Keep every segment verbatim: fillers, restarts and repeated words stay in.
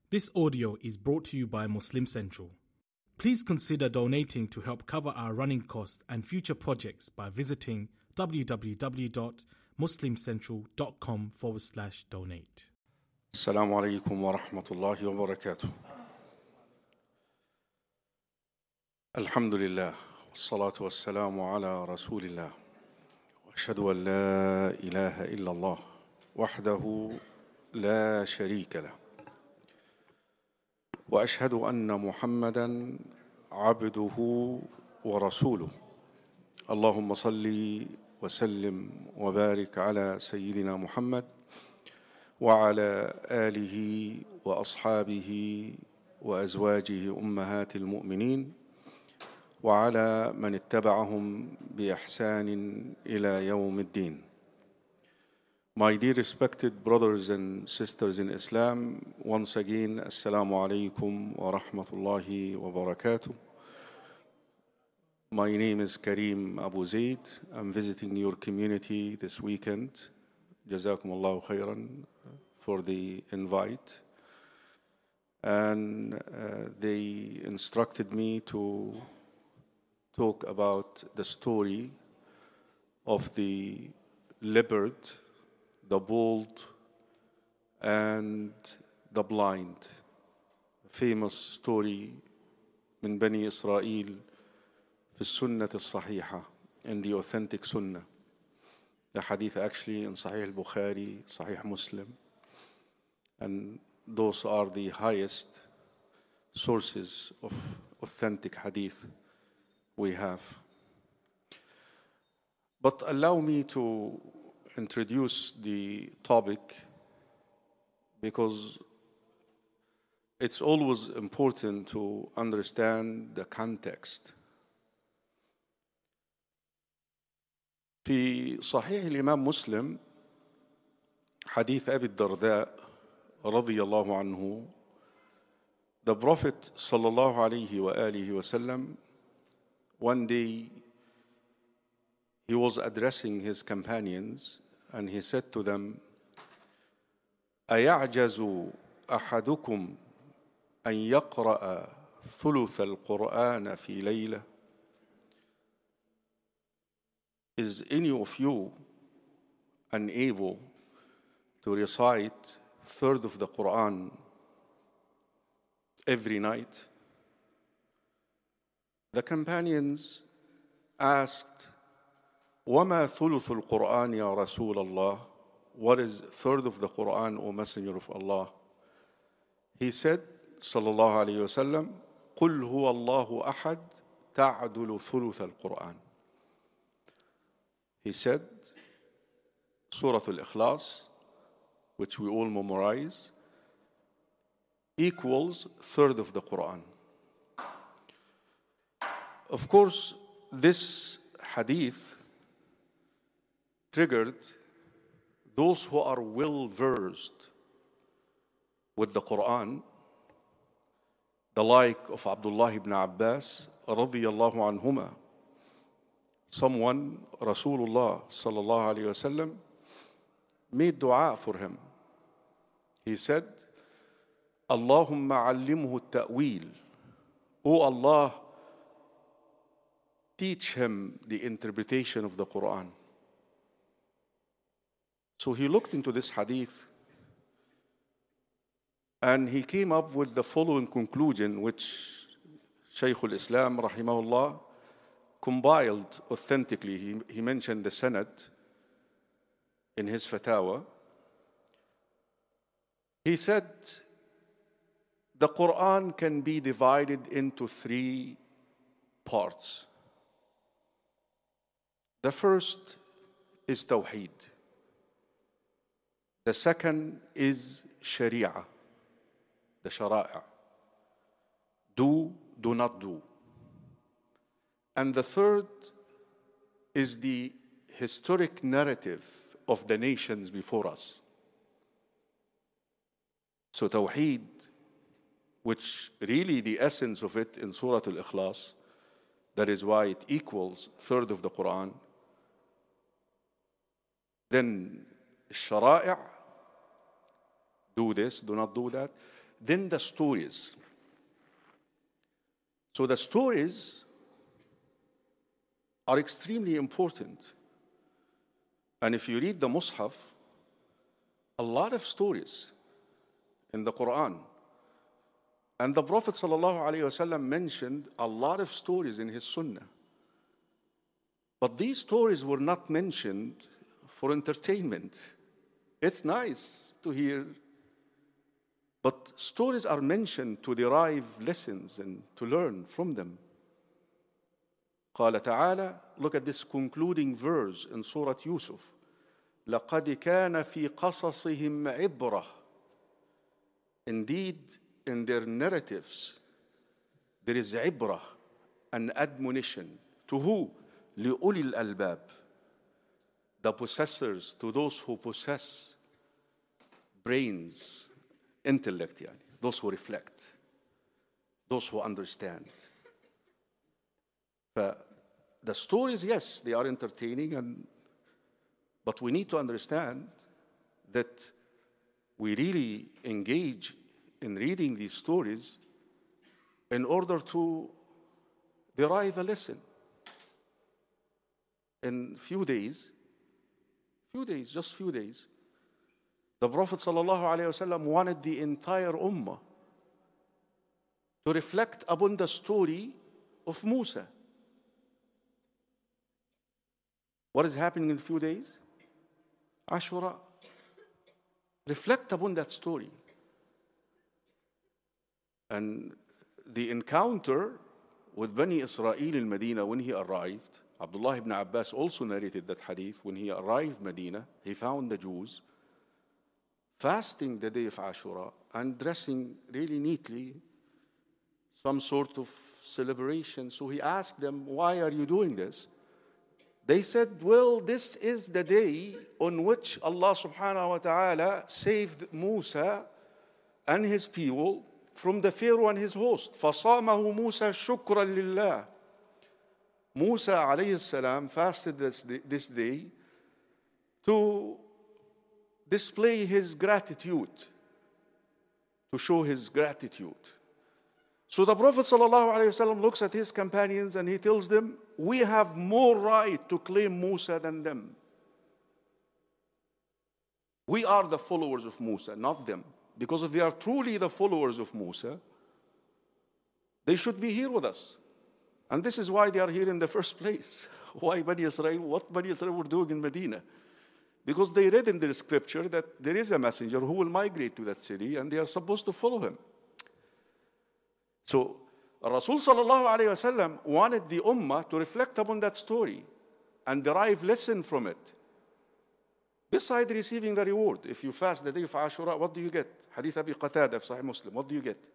This audio is brought to you by Muslim Central. Please consider donating to help cover our running costs and future projects by visiting www.muslimcentral.com forward slash donate. السلام عليكم ورحمة الله وبركاته. الحمد لله والصلاة والسلام على رسول الله وأشهد أن لا إله إلا الله وحده لا شريك له وأشهد أن محمدًا عبده ورسوله. اللهم صل وسلم وبارك على سيدنا محمد وعلى آله وأصحابه وأزواجه أمهات المؤمنين وعلى من اتبعهم بإحسان إلى يوم الدين. My dear respected brothers and sisters in Islam, once again, Assalamu alaikum wa rahmatullahi wa barakatuh. My name is Kareem Abu Zaid. I'm visiting your community this weekend. Jazakum Allahu khairan for the invite. And uh, they instructed me to talk about the story of the leopard, the bold, and the blind. A famous story من بني إسرائيل في السنة الصحيحة, in the authentic sunnah. The hadith actually in Sahih al-Bukhari, Sahih Muslim, and those are the highest sources of authentic hadith we have. But allow me to introduce the topic because it's always important to understand the context. في صحيح الإمام مسلم حديث أبي الدرداء رضي الله عنه, the Prophet صلى الله عليه وآله وسلم, one day he was addressing his companions and he said to them, أيعجز أحدكم أن يقرأ ثلث القرآن في ليلة? Is any of you unable to recite third of the Quran every night? The companions asked, وَمَا ثُلُثُ الْقُرْآنِ يَا رَسُولَ اللَّهِ? What is third of the Quran, O Messenger of Allah? He said, صلى الله عليه وسلم, قُلْ هُوَ اللَّهُ أَحَدٌ تَعْدُلُ ثُلُثَ الْقُرْآنِ. He said, Surah Al-Ikhlas, which we all memorize, equals third of the Quran. Of course, this hadith triggered those who are well versed with the Quran, the like of Abdullah ibn Abbas radiyallahu anhuma. Someone, Rasulullah sallallahu alayhi wasallam, made dua for him. He said, Allahumma allimhu at-ta'wil. O Allah, teach him the interpretation of the Quran. So he looked into this hadith and he came up with the following conclusion, which Shaykh al-Islam rahimahullah compiled authentically. He, he mentioned the Sanad in his Fatawa. He said the Quran can be divided into three parts. The first is Tawheed. The second is Sharia, the Shara'a. Do, do not do. And the third is the historic narrative of the nations before us. So Tawheed, which really the essence of it in Surah Al-Ikhlas, that is why it equals third of the Quran. Then Shara'i', do this, do not do that. Then the stories. So the stories are extremely important. And if you read the Mus'haf, a lot of stories in the Quran. And the Prophet ﷺ mentioned a lot of stories in his Sunnah. But these stories were not mentioned for entertainment. It's nice to hear, but stories are mentioned to derive lessons and to learn from them. قال تعالى, look at this concluding verse in Surah Yusuf. لَقَدْ كَانَ فِي قَصَصِهِمْ عِبْرَةٌ. Indeed, in their narratives, there is عبرة, an admonition. To who? لِأُولِي الْأَلْبَابِ. The possessors, to those who possess brains, intellect, yani, those who reflect, those who understand. But the stories, yes, they are entertaining, and, but we need to understand that we really engage in reading these stories in order to derive a lesson. In few days, few days, just few days, the Prophet ﷺ wanted the entire ummah to reflect upon the story of Musa. What is happening in a few days? Ashura. Reflect upon that story. And the encounter with Bani Israel in Medina when he arrived, Abdullah ibn Abbas also narrated that hadith. When he arrived Medina, he found the Jews fasting the day of Ashura and dressing really neatly, some sort of celebration. So he asked them, why are you doing this? They said, well, this is the day on which Allah subhanahu wa ta'ala saved Musa and his people from the Pharaoh and his host. فَصَامَهُ مُوسَى شُكْرًا لِلَّهِ. Musa alayhi salam fasted this, this day to display his gratitude, to show his gratitude. So the Prophet sallallahu alaihi wasallam looks at his companions and he tells them, we have more right to claim Musa than them. We are the followers of Musa, not them. Because if they are truly the followers of Musa, they should be here with us. And this is why they are here in the first place. Why Bani Israel? What Bani Israel were doing in Medina? Because they read in their scripture that there is a messenger who will migrate to that city and they are supposed to follow him. So Rasul sallallahu alayhi wasallam wanted the ummah to reflect upon that story and derive lesson from it. Besides receiving the reward, if you fast the day of Ashura, what do you get? Hadith Abi Qatada of Sahih Muslim, what do you get?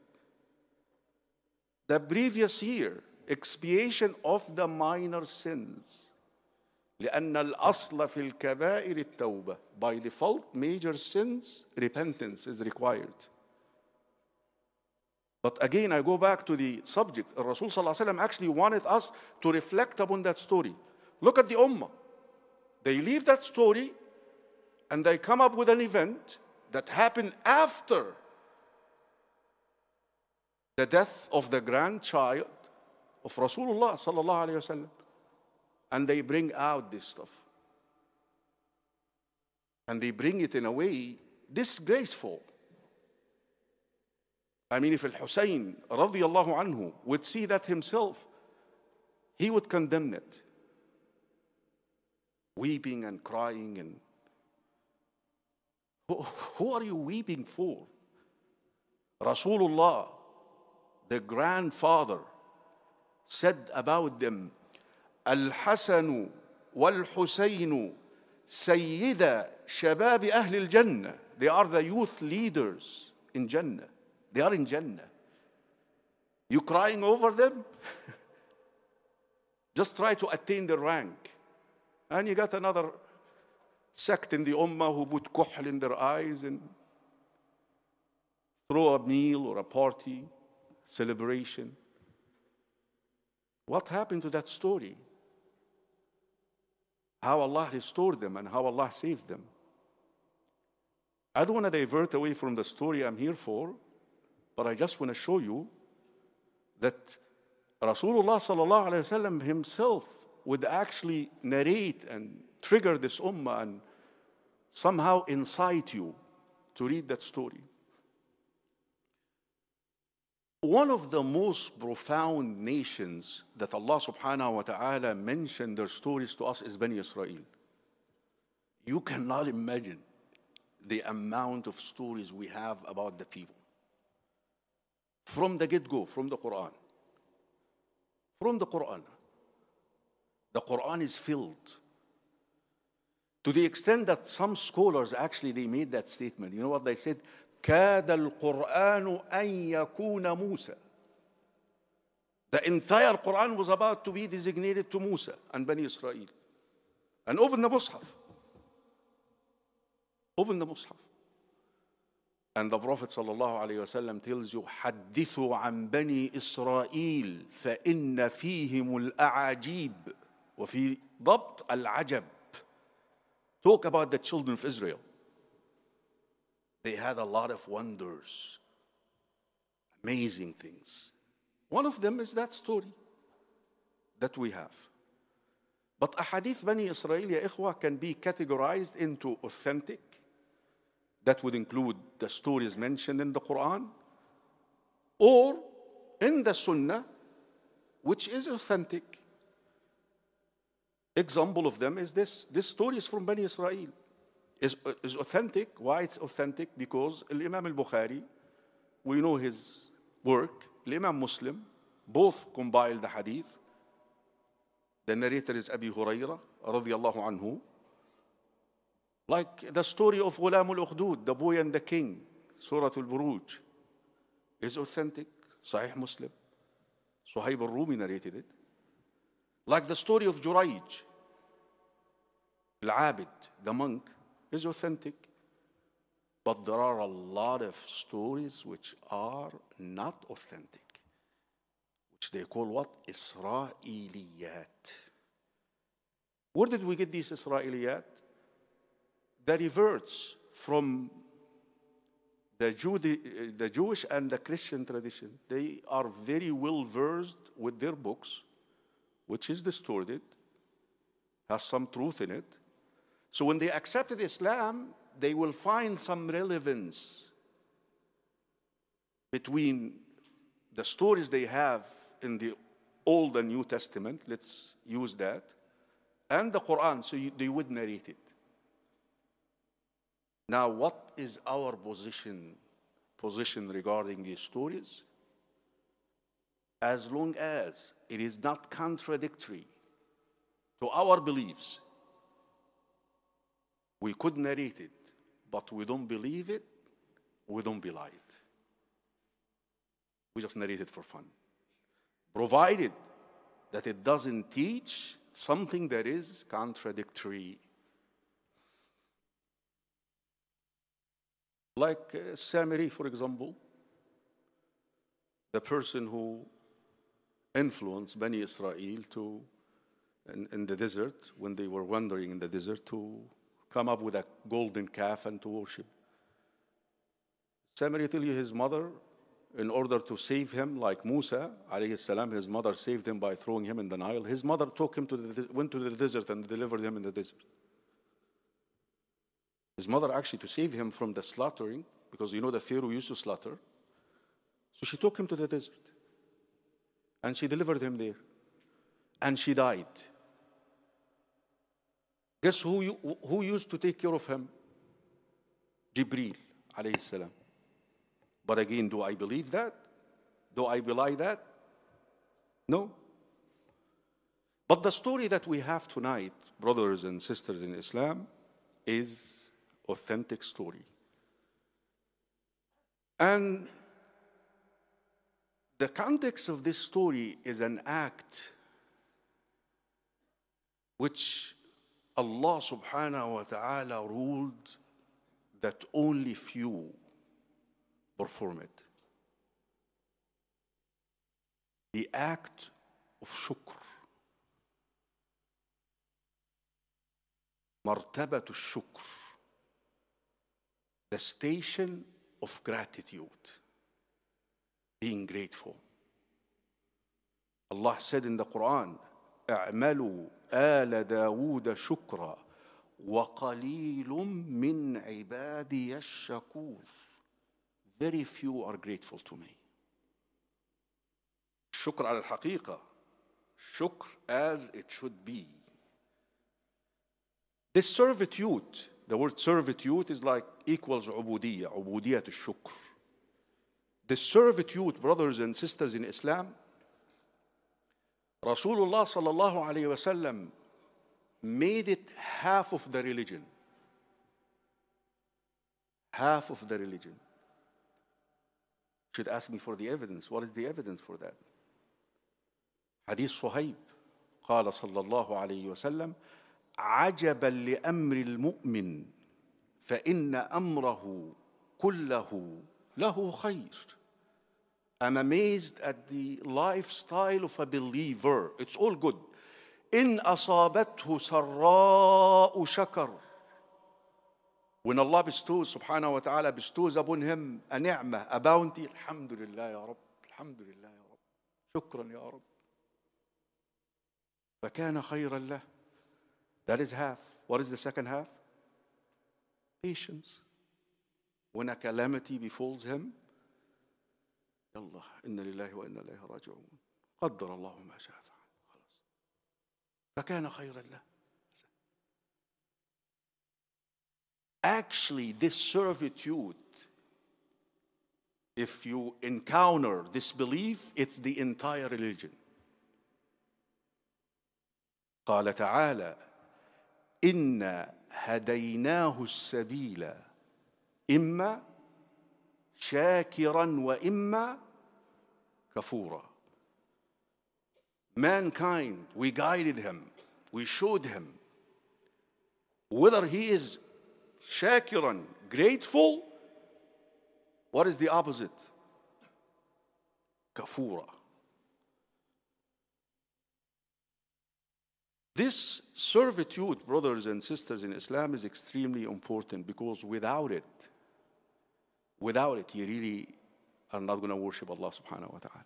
The previous year, expiation of the minor sins. لأن الأصل في الكبائر التوبة. By default, major sins, repentance is required. But again, I go back to the subject. Rasul sallallahu alaihi wasallam actually wanted us to reflect upon that story. Look at the ummah. They leave that story and they come up with an event that happened after the death of the grandchild of Rasulullah sallallahu alaihi wasallam. And they bring out this stuff. And they bring it in a way disgraceful. I mean, if Al-Hussein radiyallahu anhu would see that himself, he would condemn it. Weeping and crying and who, who are you weeping for? Rasulullah, the grandfather, said about them, Al-Hasan wal-Husayn sayyida shabab ahli al-Jannah. They are the youth leaders in Jannah. They are in Jannah. You crying over them? Just try to attain the rank. And you got another sect in the ummah who put kuhl in their eyes and throw a meal or a party, celebration. What happened to that story? How Allah restored them and how Allah saved them. I don't want to divert away from the story I'm here for, But I just want to show you that Rasulullah sallallahu alayhi wa sallam himself would actually narrate and trigger this ummah and somehow incite you to read that story. One of the most profound nations that Allah subhanahu wa ta'ala mentioned their stories to us is Bani Israel. You cannot imagine the amount of stories we have about the people. From the get-go, from the Quran. From the Quran. The Quran is filled. To the extent that some scholars actually, they made that statement. You know what they said? كَادَ الْقُرْآنُ أَن يَكُونَ مُوسَى. The entire Quran was about to be designated to Musa and Bani Israel. And open the Mus'haf. Open the Mus'haf. And the Prophet sallallahu alayhi wa sallam tells you, حَدِّثُوا عَن بَنِي إِسْرَائِيلِ فَإِنَّ فِيهِمُ الْأَعَاجِيبِ وفي ضبط العجب. Talk about the children of Israel. They had a lot of wonders, amazing things. One of them is that story that we have. But ahadith Bani Israel, ya ikhwa, can be categorized into authentic. That would include the stories mentioned in the Quran, or in the Sunnah, which is authentic. Example of them is this. This story is from Bani Israel. Is, is authentic. Why it's authentic? Because Imam al-Bukhari, we know his work. Imam Muslim, both compiled the hadith. The narrator is Abi Hurairah, radiyallahu anhu. Like the story of Ghulam al-Ukhdud, the boy and the king, Surah al-Buruj, is authentic. Sahih Muslim. Suhaib al-Rumi narrated it. Like the story of Jurayj, Al-Abid, the monk, is authentic. But there are a lot of stories which are not authentic, which they call what? Isra'iliyat. Where did we get these Isra'iliyat? The reverts from the, Jew, the Jewish and the Christian tradition. They are very well versed with their books, which is distorted, has some truth in it. So when they accepted Islam, they will find some relevance between the stories they have in the Old and New Testament, let's use that, and the Quran, so you, they would narrate it. Now, what is our position, position regarding these stories? As long as it is not contradictory to our beliefs, we could narrate it, but we don't believe it, we don't belie it. We just narrate it for fun. Provided that it doesn't teach something that is contradictory. Like uh, Samiri, for example, the person who influenced Bani Israel to, in, in the desert, when they were wandering in the desert, to come up with a golden calf and to worship. Samiri tell you his mother, in order to save him, like Musa, alayhi salam, his mother saved him by throwing him in the Nile. His mother took him to the, went to the desert and delivered him in the desert. His mother actually, to save him from the slaughtering, because you know the Pharaoh used to slaughter, so she took him to the desert. And she delivered him there. And she died. Guess who, you, who used to take care of him? Jibreel, alayhi salam. But again, do I believe that? Do I belie that? No. But the story that we have tonight, brothers and sisters in Islam, is authentic story. And the context of this story is an act which Allah subhanahu wa ta'ala ruled that only few perform it. The act of shukr. Martabat al-shukr. The station of gratitude. being grateful. Allah said in the Quran, اعملوا آل داود شكرا وقليل من عبادي الشكور. Very few are grateful to me. شكر على الحقيقة. شكر as it should be. This servitude, the word servitude is like equals عبودية, عبودية الشكر. The servitude, brothers and sisters in Islam, Rasulullah sallallahu alayhi wa sallam made it half of the religion. Half of the religion. Should ask me for the evidence. What is the evidence for that? Hadith Suhaib. قال صلى الله عليه وسلم عجبا لأمر المؤمن فإن أمره كله له خير. I'm amazed at the lifestyle of a believer. It's all good. إن أصابته سراء شكر. When Allah bestows, subhanahu wa ta'ala, bestows upon him a ni'mah, a bounty, alhamdulillah ya Rabb, alhamdulillah ya Rabb, shukran ya Rabb. فكان خيرا له. That is half. What is the second half? Patience. When a calamity befalls him, يلا إنا لله وإنا إليه راجعون قدر الله ما شاء فعل خلاص فكان خيرا له. Actually, this servitude, if you encounter this belief, it's the entire religion. قال تعالى إنا هديناه السبيل إما شاكرا وإما كفورا. Mankind, we guided him, we showed him whether he is shakiran, grateful. What is the opposite? Kafura. This servitude, brothers and sisters in Islam, is extremely important because without it, without it, you really are not going to worship Allah subhanahu wa ta'ala.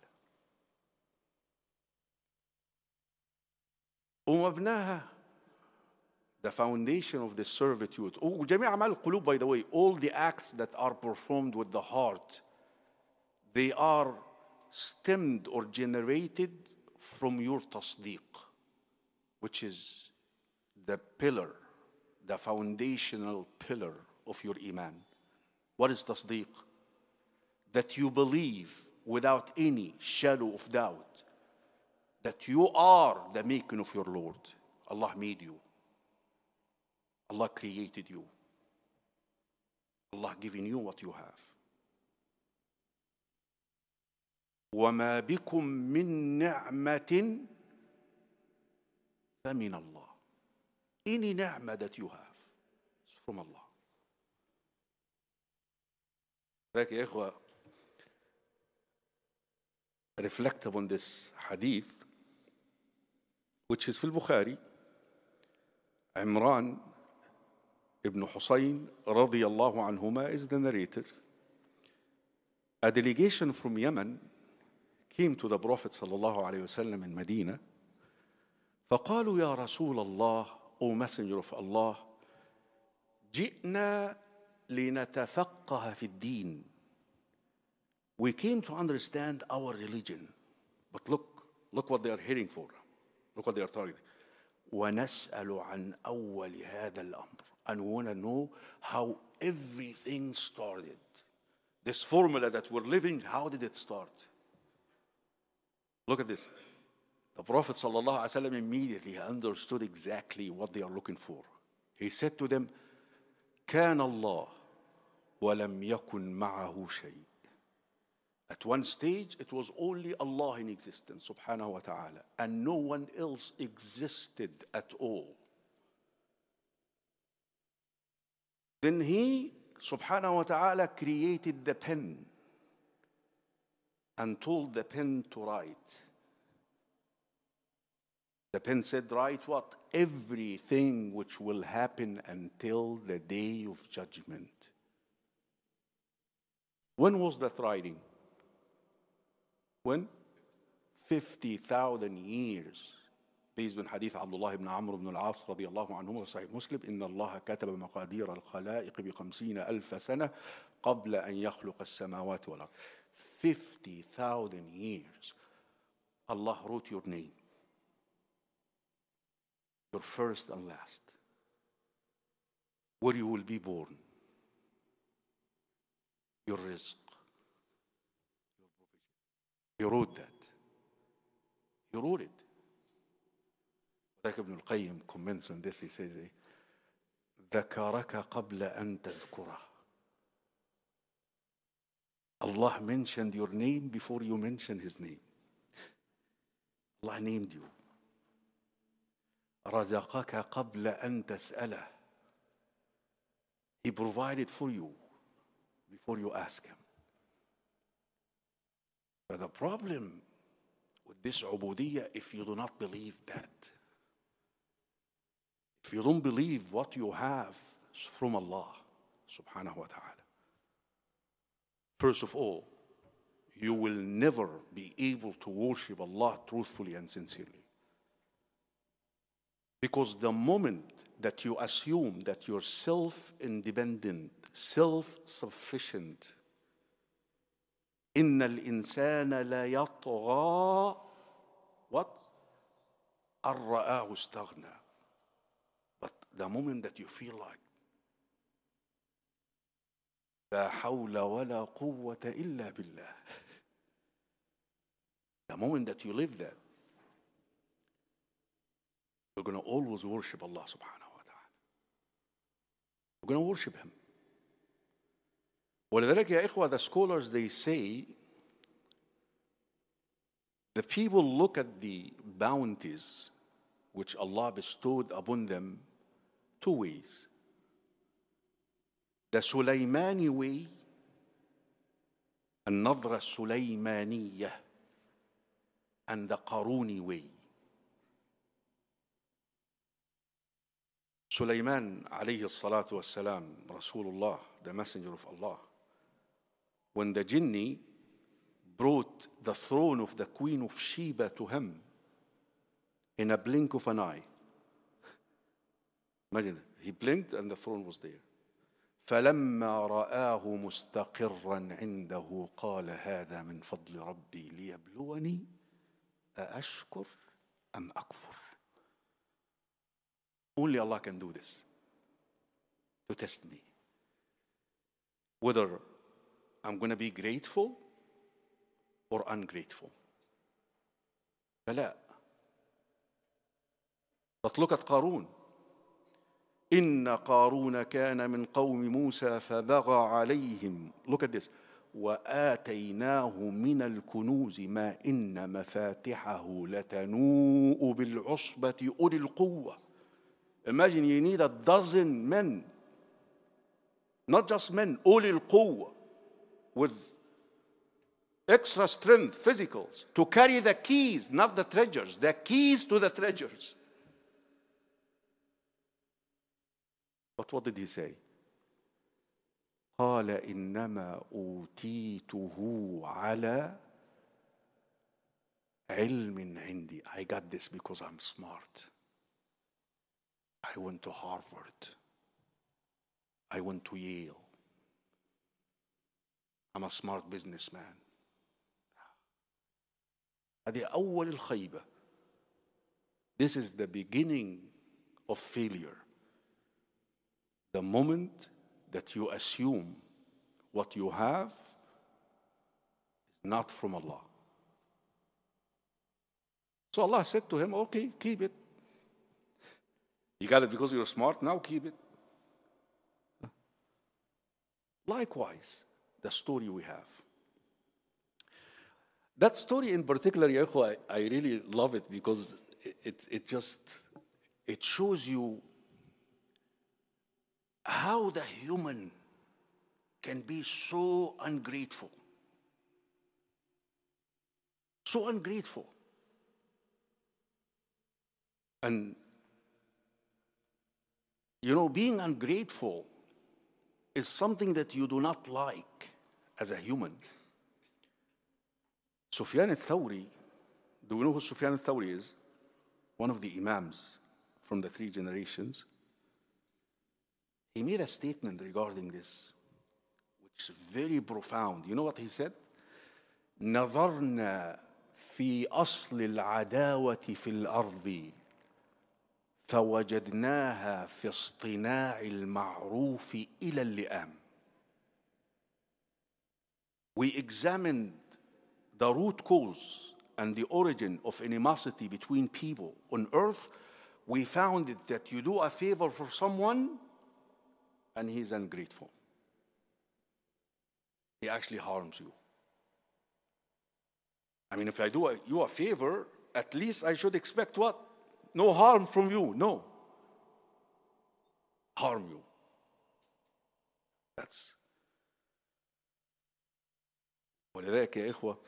ومبناها, the foundation of this servitude. وجميع أعمال القلوب, by the way, all the acts that are performed with the heart, they are stemmed or generated from your tasdeeq, which is the pillar, the foundational pillar of your iman. What is tasdeeq? That you believe without any shadow of doubt that you are the making of your Lord. Allah made you. Allah created you. Allah giving you what you have. وَمَا بِكُم مِّن نِعْمَةٍ فَمِنَ اللَّهِ. Any ni'mah that you have is from Allah. Like, يا إخوة, reflect upon this hadith, which is في البخاري. Imran ibn Husayn radiyallahu anhuma is the narrator. A delegation from Yemen came to the Prophet sallallahu alayhi wasallam in Medina. فقالوا يا رسول الله, O Messenger of Allah, جئنا لنتفقه في الدين. We came to understand our religion. But look, look what they are heading for. Look what they are targeting. وَنَسْأَلُ عَنْ أَوَّلِ هَذَا الْأَمْرِ. And we want to know how everything started. This formula that we're living, how did it start? Look at this. The Prophet ﷺ immediately understood exactly what they are looking for. He said to them, كَانَ اللَّهُ وَلَمْ يَكُنْ مَعَهُ شَيْءٍ. At one stage, it was only Allah in existence, subhanahu wa ta'ala, and no one else existed at all. Then He, subhanahu wa ta'ala, created the pen and told the pen to write. The pen said, write what? Everything which will happen until the day of judgment. When was that writing? When? fifty thousand years. Based on hadith Abdullah ibn Amr ibn al-As رضي الله عنهما في صحيح مسلم إن الله كتب مقادير الخلائق بخمسين ألف سنة قبل أن يخلق السماوات والأرض. fifty thousand years. Allah wrote your name, your first and last, where you will be born, your rizq, your provision. He wrote that. He wrote it. Like Ibn al-Qayyim comments on this, he says, ذكرك قبل أن تذكره. Allah mentioned your name before you mentioned His name. Allah named you. رزقك قبل أن تسأله. He provided for you before you ask Him. But the problem with this ubudiyya, if you do not believe that, if you don't believe what you have from Allah subhanahu wa ta'ala, first of all, you will never be able to worship Allah truthfully and sincerely. Because the moment that you assume that you're self-independent, self-sufficient, إِنَّ الْإِنسَانَ لَيَطْغَى what? أَن رَآهُ اسْتَغْنَى. But the moment that you feel like لا حول ولا قوة إلا بالله, the moment that you live that, you're going to always worship Allah subhanahu wa ta'ala. You're going to worship Him. ولذلك يا إخوة, the scholars, they say, the people look at the bounties which Allah bestowed upon them two ways. The Sulaymani way, النظرة السليمانية, and the Qaruni way. Sulaiman alayhi salatu wassalam, Rasulullah, the messenger of Allah, when the jinni brought the throne of the queen of Sheba to him in a blink of an eye. Imagine, he blinked and the throne was there. فلما رآه مستقرا عنده قال هذا من فضل ربي ليبلوني أأشكر أم أكفر. Only Allah can do this, to test me, whether I'm going to be grateful or ungrateful. فلا. But look at Qarun. إن قارون كان من قوم موسى فبغى عليهم. Look at this. وآتيناه من الكنوز ما إن مفاتحه لتنوء بالعصبة أولي القوة. Imagine you need a dozen men, not just men, أولي القوة, with extra strength, physicals, to carry the keys, not the treasures, the keys to the treasures. But what did he say? قال إنما أوتيته على علم عندي. I got this because I'm smart. I went to Harvard. I went to Yale. I'm a smart businessman. هذه أول الخيبة. This is the beginning of failure. The moment that you assume what you have is not from Allah. So Allah said to him, okay, keep it. You got it because you're smart, now keep it. Likewise, the story we have. That story in particular, ya ikhwa, I really love it because it, it just, it shows you how the human can be so ungrateful. So ungrateful. And, you know, being ungrateful is something that you do not like as a human. Sufyan al-Thawri, do we know who Sufyan al-Thawri is? One of the Imams from the three generations. He made a statement regarding this, which is very profound. You know what he said? نظرنا في أصل العداوة في الأرض فوجدناها في اصطناع المعروف إلى اللئام. We examined the root cause and the origin of animosity between people on earth. We found it that you do a favor for someone and he's ungrateful. He actually harms you. I mean, if I do a, you a favor, at least I should expect what? No harm from you. No. Harm you. That's. ولذلك يا إخوة,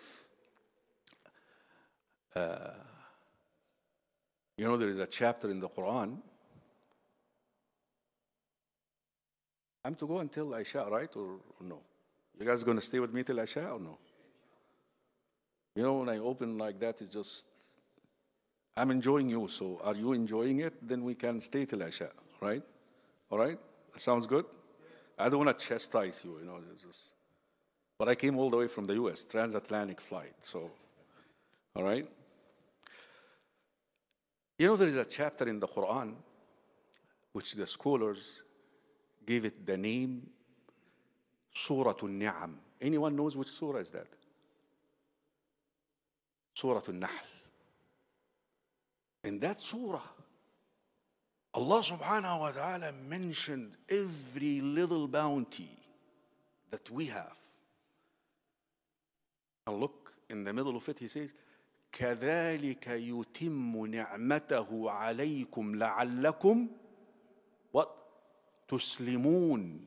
uh, you know, there is a chapter in the Quran. I'm to go until Isha, right? Or, or no? You guys going to stay with me till Isha or no? You know, when I open like that, it's just, I'm enjoying you. So are you enjoying it? Then we can stay till Isha, right? All right? That sounds good? I don't want to chastise you, you know. It's just, but I came all the way from the U S, transatlantic flight. So, all right? You know, there is a chapter in the Quran which the scholars gave it the name Surah Al-Ni'am. Anyone knows which surah is that? Surah Al-Nahl. In that surah, Allah subhanahu wa ta'ala mentioned every little bounty that we have. And look, in the middle of it, he says, كَذَلِكَ يُتِمُّ نِعْمَتَهُ عَلَيْكُمْ لَعَلَّكُمْ what? تُسْلِمُونَ.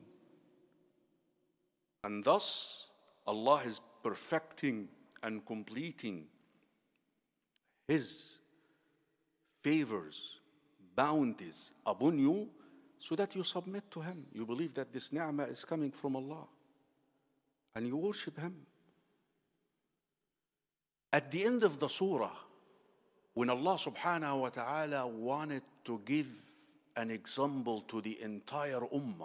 And thus, Allah is perfecting and completing His favors, bounties upon you so that you submit to Him. You believe that this ni'mah is coming from Allah and you worship Him. At the end of the surah, when Allah subhanahu wa ta'ala wanted to give an example to the entire ummah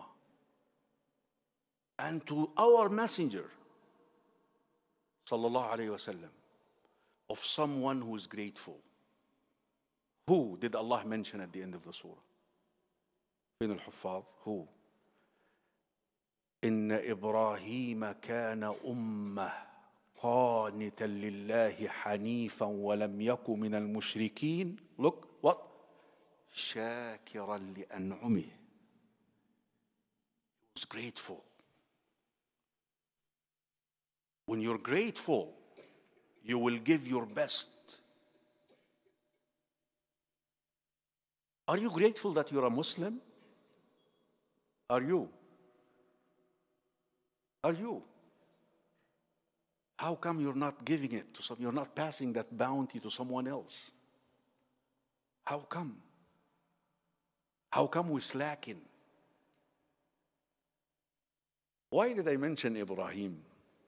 and to our messenger, sallallahu alayhi wa sallam, of someone who is grateful, who did Allah mention at the end of the surah? فين الحفاظ? Who? إن إبراهيم كان أمة قانتا لله حنيفا ولم يكن من المشركين. Look, what? شاكرا لأنعمه. He was grateful. When you're grateful, you will give your best. Are you grateful that you're a Muslim? Are you? Are you? How come you're not giving it to some, you're not passing that bounty to someone else? How come? How come we slacking? Why did I mention Ibrahim?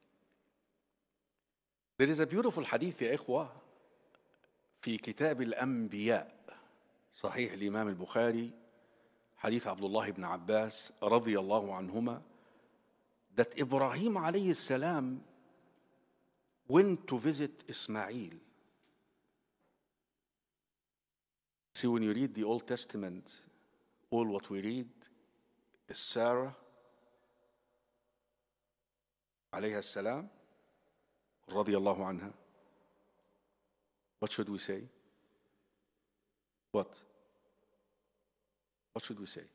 There is a beautiful hadith يا إخوة في كتاب الأنبياء صحيح الإمام البخاري حديث عبد الله بن عباس رضي الله عنهما that Ibrahim alayhi salam went to visit Ismail. See, when you read the Old Testament, all what we read is Sarah alayha salam رضي الله عنها. What should we say? What? What should we say?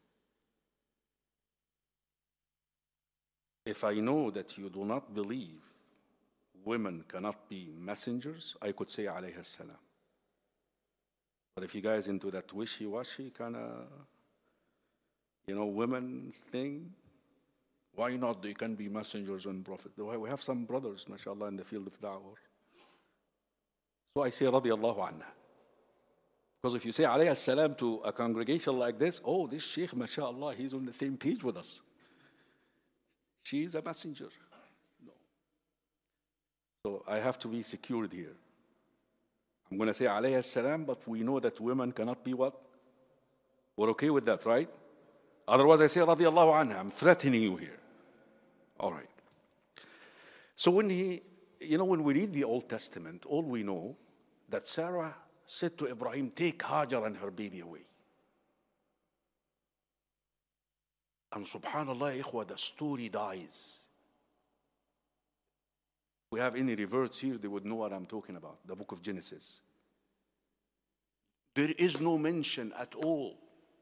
If I know that you do not believe women cannot be messengers, I could say alayha salam. But if you guys into that wishy-washy kind of, you know, women's thing, why not? They can be messengers and prophets. We have some brothers, mashallah, in the field of da'wah. So I say radiyallahu anha. Because if you say alayhi salam to a congregation like this, oh, this sheikh, mashallah, he's on the same page with us. She's a messenger. No. So I have to be secured here. I'm going to say alayhi salam, but we know that women cannot be what? We're okay with that, right? Otherwise I say radiallahu anha. I'm threatening you here. All right. So when he, you know, when we read the Old Testament, all we know that Sarah said to Ibrahim, take Hajar and her baby away. And subhanallah, ikhwa, the story dies. We have any reverts here, they would know what I'm talking about, the book of Genesis. There is no mention at all,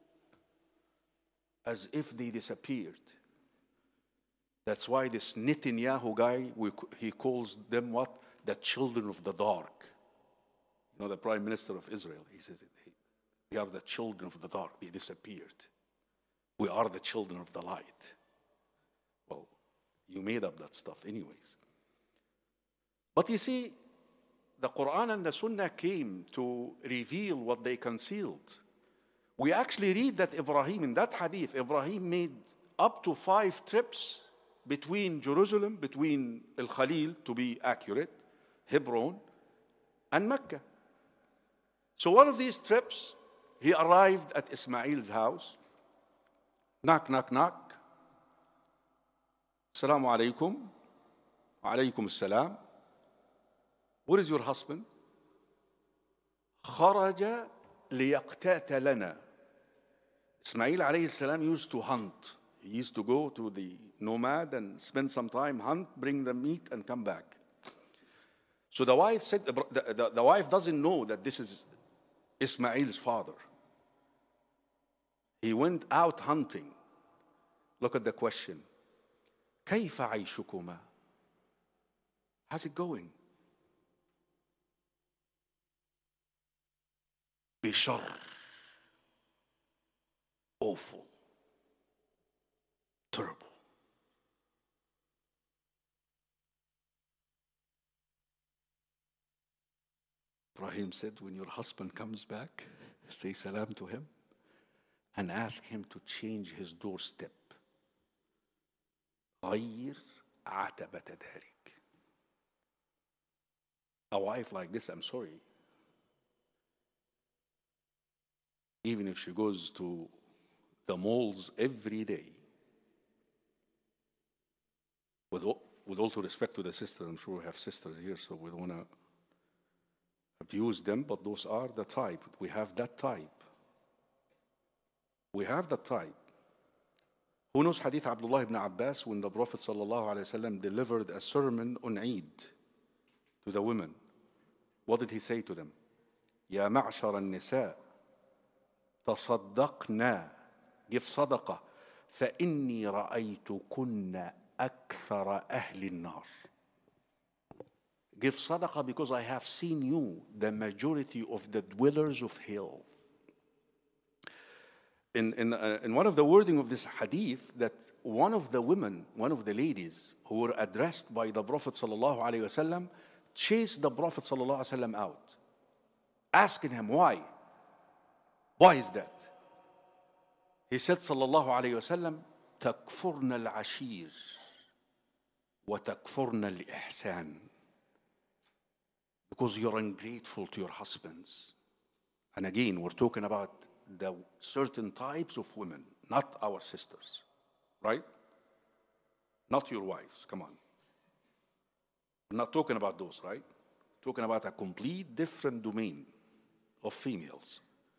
as if they disappeared. That's why this Netanyahu guy, we, he calls them what? The children of the dark. You know, the prime minister of Israel, he says, they are the children of the dark, they disappeared. We are the children of the light. Well, you made up that stuff anyways. But you see, the Quran and the Sunnah came to reveal what they concealed. We actually read that Ibrahim, in that hadith, Ibrahim made up to five trips between Jerusalem, between Al-Khalil, to be accurate, Hebron, and Mecca. So one of these trips, he arrived at Ismail's house. Knock, knock, knock. Assalamu alaikum. Wa alaikum assalam. Where is your husband? خرج ليقتات لنا. Ismail alayhi salam used to hunt. He used to go to the nomad and spend some time, hunt, bring the meat and come back. So the wife said, the, the, the wife doesn't know that this is Ismail's father. He went out hunting. Look at the question. كيف عيشكما? How's it going? بشر. Awful. Terrible. Ibrahim said, when your husband comes back, say salam to him and ask him to change his doorstep. غير عتبة دارك. A wife like this, I'm sorry, even if she goes to the malls every day, with all, with all due respect to the sisters, I'm sure we have sisters here, so we don't want to abuse them, but those are the type. We have that type. We have that type. Who knows Hadith Abdullah ibn Abbas when the Prophet sallallahu alaihi wasallam delivered a sermon on Eid to the women? What did he say to them? يا معشر النساء تصدقنا, give صدقة, فإني رأيتكن أكثر أهل النار. Give sadaqah because I have seen you, the majority of the dwellers of hell. In, in, uh, in one of the wording of this hadith, that one of the women, one of the ladies who were addressed by the Prophet sallallahu alaihi wasallam, chased the Prophet sallallahu alaihi wasallam out, asking him why. Why is that? He said sallallahu alaihi wasallam, تكفرن العشير وتكفرن الإحسان. Because you're ungrateful to your husbands. And again, we're talking about the certain types of women, not our sisters, right? Not your wives, come on. We're not talking about those, right? We're talking about a complete different domain of females.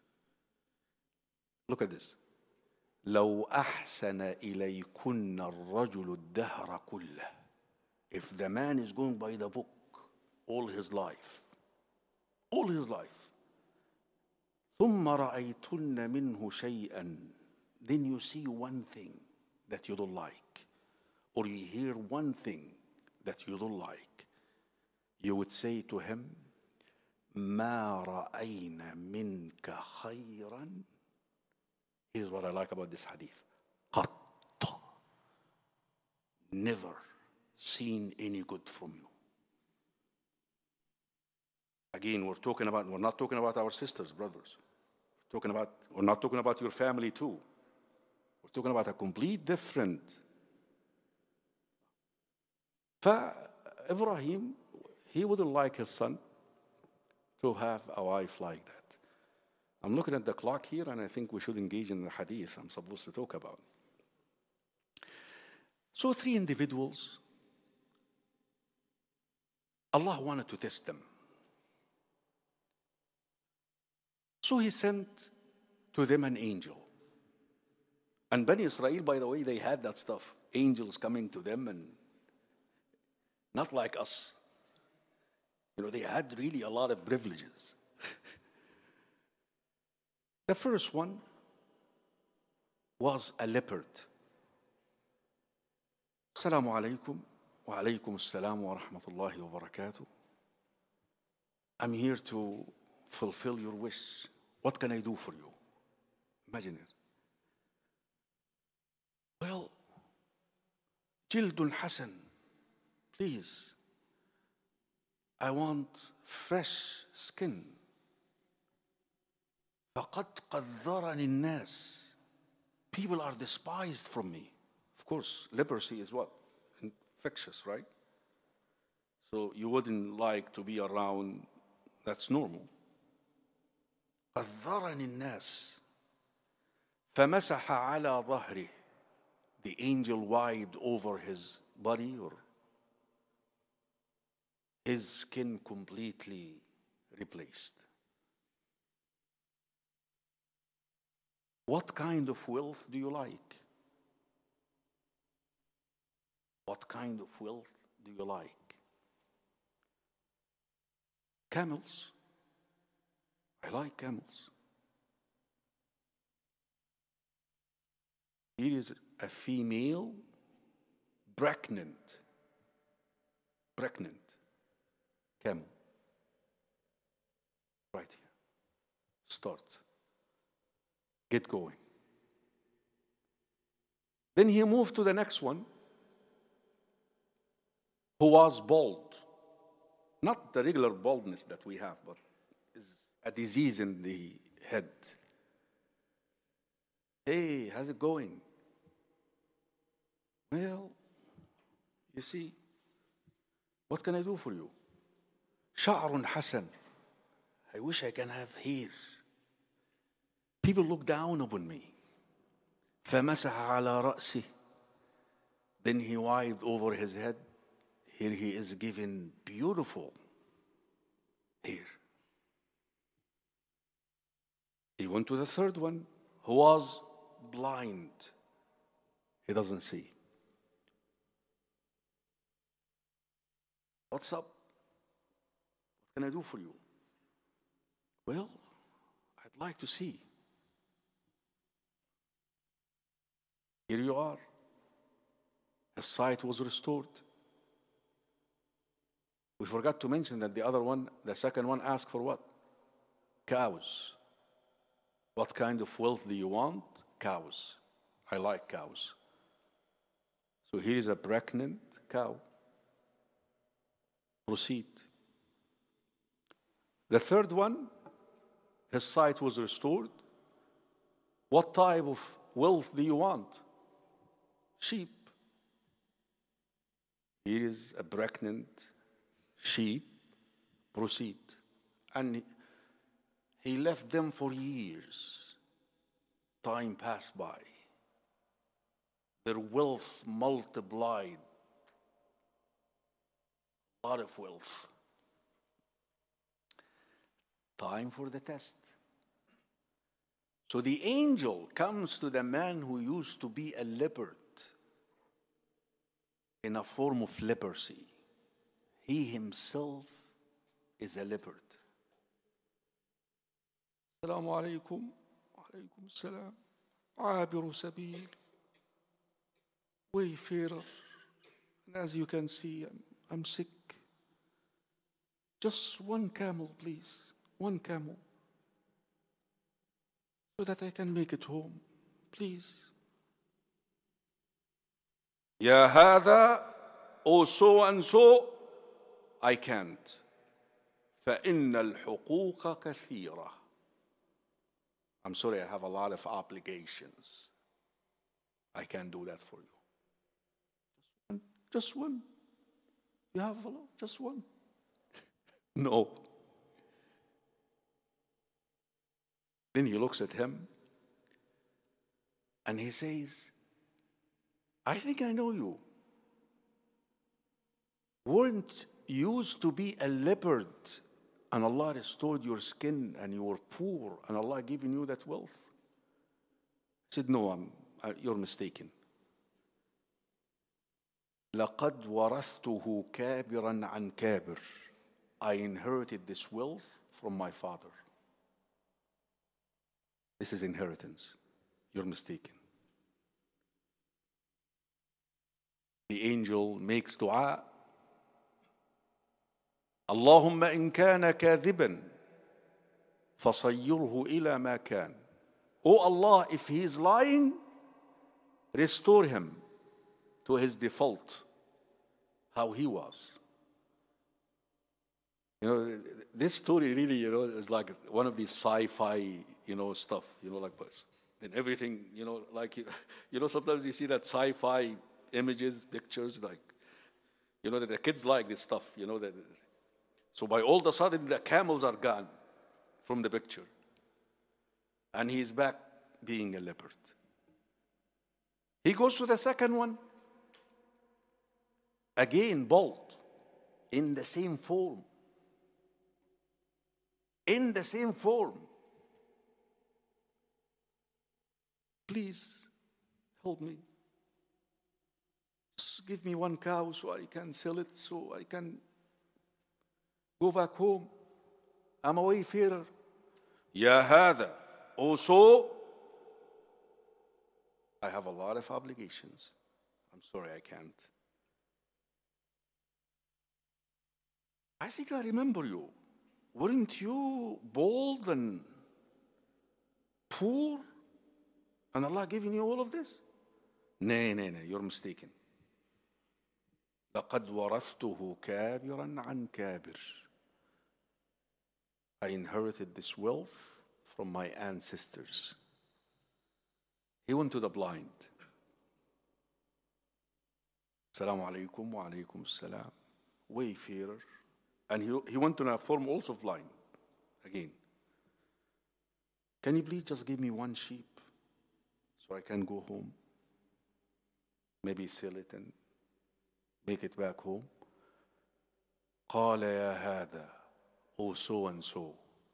Look at this. لو أحسن إليكن الرجل الدهر كله. If the man is going by the book all his life, all his life, ثم رأيتن منه شيئا, then you see one thing that you don't like, or you hear one thing that you don't like, you would say to him, ما رأينا منك خيرا. Here's what I like about this hadith. قط. Never seen any good from you. Again, we're talking about, we're not talking about our sisters, brothers. We're talking about, we're not talking about your family too. We're talking about a complete different. فإبراهيم, he wouldn't like his son to have a wife like that. I'm looking at the clock here, and I think we should engage in the hadith I'm supposed to talk about. So three individuals, Allah wanted to test them. So he sent to them an angel. And Bani Israel, by the way, they had that stuff. Angels coming to them, and not like us. You know, they had really a lot of privileges. The first one was a leopard. Assalamu alaikum wa alaikum assalam wa rahmatullahi wa barakatuh. I'm here to fulfill your wish. What can I do for you? Imagine it. Well, Jildun Hasan, please, I want fresh skin. فَقَدْ قَذَّرَنِ النَّاسِ. People are despised from me. Of course, leprosy is what? Infectious, right? So you wouldn't like to be around, that's normal. قَذَّرَنِ النَّاسِ فَمَسَحَ عَلَى ظَهْرِهِ. The angel wiped over his body, or his skin completely replaced. What kind of wealth do you like? What kind of wealth do you like? Camels. I like camels. Here is a female pregnant, pregnant camel. Right here. Start. Get going. Then he moved to the next one, who was bald. Not the regular baldness that we have, but is a disease in the head. Hey, how's it going? Well, you see, what can I do for you? Sha'run Hasan. I wish I can have hair. People look down upon me. فَمَسَحَ عَلَى رَأْسِهِ. Then he wiped over his head. Here he is given beautiful hair. He went to the third one, who was blind. He doesn't see. What's up? What can I do for you? Well, I'd like to see. Here you are. His sight was restored. We forgot to mention that the other one, the second one, asked for what? Cows. What kind of wealth do you want? Cows. I like cows. So here is a pregnant cow. Proceed. The third one, his sight was restored. What type of wealth do you want? Sheep. Here is a pregnant sheep. Proceed. And he left them for years. Time passed by. Their wealth multiplied. A lot of wealth. Time for the test. So the angel comes to the man who used to be a leopard in a form of leprosy. He himself is a leopard. Assalamu alaikum. Wa alaikum assalam. Abiru sabil. Wayfarer. And as you can see, I'm, I'm sick. Just one camel, please. One camel. So that I can make it home. Please. Ya hada, oh so and so, I can't. فَإِنَّ الْحُقُوقَ كَثِيرَةٌ. I'm sorry, I have a lot of obligations. I can't do that for you. Just one. Just one. You have a lot, just one. No. Then he looks at him and he says, I think I know you. Weren't you used to be a leopard and Allah restored your skin and you were poor and Allah given you that wealth? He said, no, I'm, uh, you're mistaken. لَقَدْ وَرَثْتُهُ كَابِرًا عَنْ كَابِرٍ. I inherited this wealth from my father. This is inheritance. You're mistaken. The angel makes dua. اللهم إن كان كاذبا فصيره إلى ما كان. Oh Allah, if he is lying, restore him to his default, how he was. You know, this story really, you know, is like one of these sci-fi, you know, stuff, you know, like this. Then everything, you know, like, you know, sometimes you see that sci-fi images, pictures, like, you know, that the kids like this stuff, you know, that. So by all of a sudden, the camels are gone from the picture. And he's back being a leopard. He goes to the second one. Again, bald, in the same form. In the same form. Please, help me. Just give me one cow so I can sell it, so I can go back home. I'm a wayfarer. Ya hada. Also, I have a lot of obligations. I'm sorry, I can't. I think I remember you. Weren't you bald and poor? And Allah giving you all of this? Nay, nay, nay, you're mistaken. لَقَدْ وَرَثْتُهُ كَابِرًا عَنْ كَابِرٍ. I inherited this wealth from my ancestors. He went to the blind. Assalamu alaikum wa alaikum assalam. Wayfarer. And he, he went to a form also of blind. Again. Can you please just give me one sheep so I can go home? Maybe sell it and make it back home. قال يا هذا, oh so and so,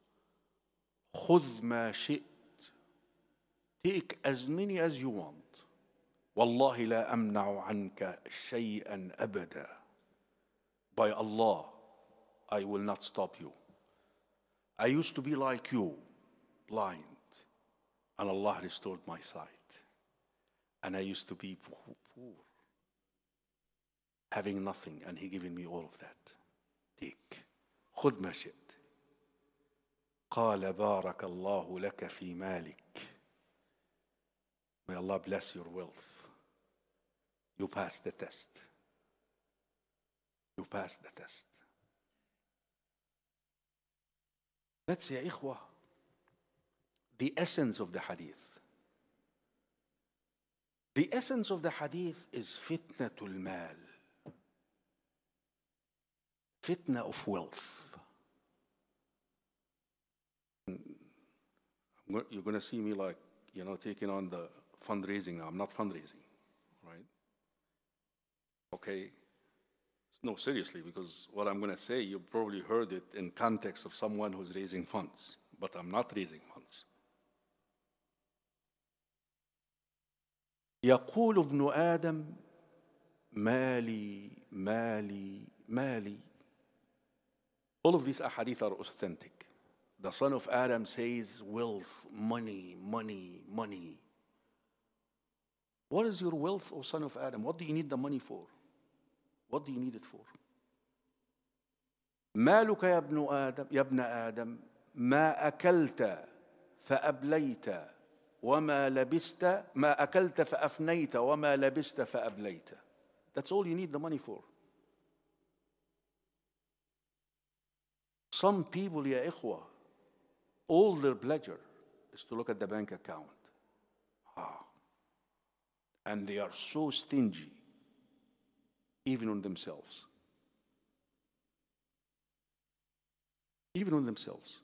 خذ ما شئت. Take as many as you want. والله لا أمنع عنك شيئا أبدا. By Allah, I will not stop you. I used to be like you, blind, and Allah restored my sight. And I used to be poor, having nothing, and He giving me all of that. Take. خذ ما شئت. قال بارك الله لك في مالك. May Allah bless your wealth. You passed the test. You passed the test. That's, ya ikhwah, the essence of the hadith. The essence of the hadith is fitnatul mal. Fitna of wealth. You're going to see me like, you know, taking on the fundraising now. I'm not fundraising, right? Okay? No, seriously, because what I'm going to say, you probably heard it in context of someone who's raising funds, but I'm not raising funds. يقول ابن آدم مالي مالي مالي. All of these ahadith are authentic. The son of Adam says wealth, money, money, money. What is your wealth, O son of Adam? What do you need the money for? What do you need it for? مالك يا ابن آدم يا ابن آدم ما أكلت فأبليت وما لبست ما أكلت فأفنيت وما لبست فأبليت. That's all you need the money for. Some people, يا إخوة, all their pleasure is to look at the bank account. Ah. And they are so stingy, even on themselves. even on themselves.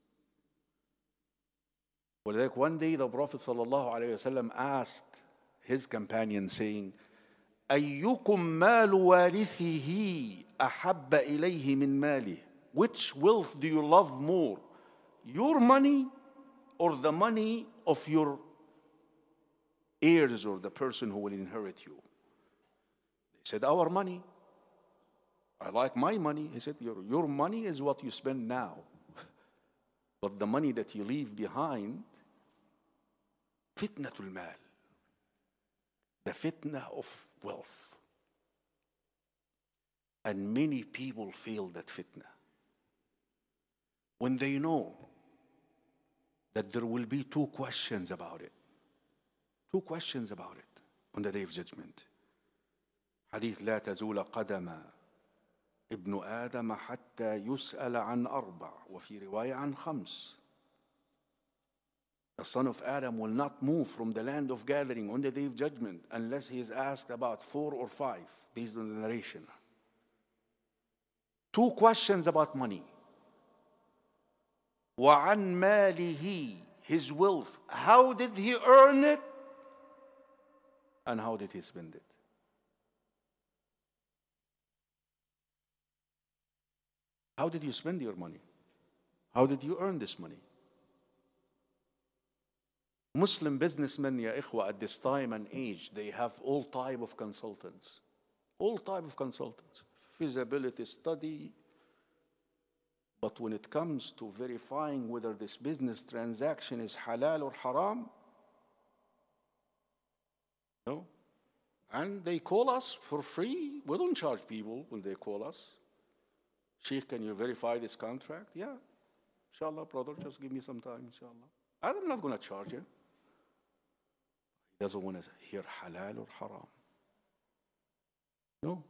Well, like one day the Prophet ﷺ asked his companion saying, أَيُّكُمْ مَالُ وَارِثِهِ أَحَبَّ إِلَيْهِ مِنْ مَالِهِ? Which wealth do you love more? Your money or the money of your heirs or the person who will inherit you? They said, our money. I like my money. He said, your, your money is what you spend now. But the money that you leave behind, fitnatul mal, the fitna of wealth. And many people feel that fitna. When they know that there will be two questions about it. Two questions about it on the day of judgment. حديث لا تزول قدم ابن آدم حتى يسأل عن أربع وفي رواية عن خمس. The son of Adam will not move from the land of gathering on the day of judgment unless he is asked about four or five, based on the narration. Two questions about money. وَعَنْ مَالِهِ, his wealth. How did he earn it? And how did he spend it? How did you spend your money? How did you earn this money? Muslim businessmen, ya ikhwa, at this time and age, they have all type of consultants. All type of consultants. Feasibility study. But when it comes to verifying whether this business transaction is halal or haram, no. And they call us for free. We don't charge people when they call us. Sheikh, can you verify this contract? Yeah. Inshallah, brother, just give me some time, inshallah. I'm not going to charge you. He doesn't want to hear halal or haram. No.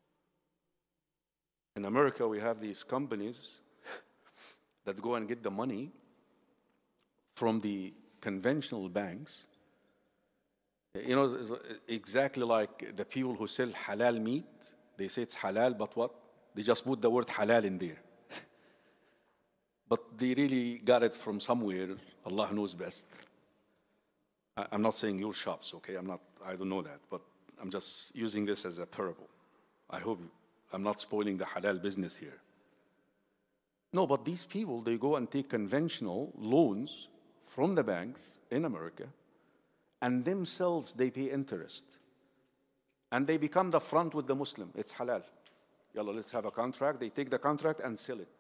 In America, we have these companies that go and get the money from the conventional banks. You know, it's exactly like the people who sell halal meat. They say it's halal, but what? They just put the word halal in there. But they really got it from somewhere. Allah knows best. I'm not saying your shops, okay? I'm not, I don't know that, but I'm just using this as a parable. I hope I'm not spoiling the halal business here. No, but these people, they go and take conventional loans from the banks in America, and themselves, they pay interest. And they become the front with the Muslim. It's halal. Yalla, let's have a contract. They take the contract and sell it.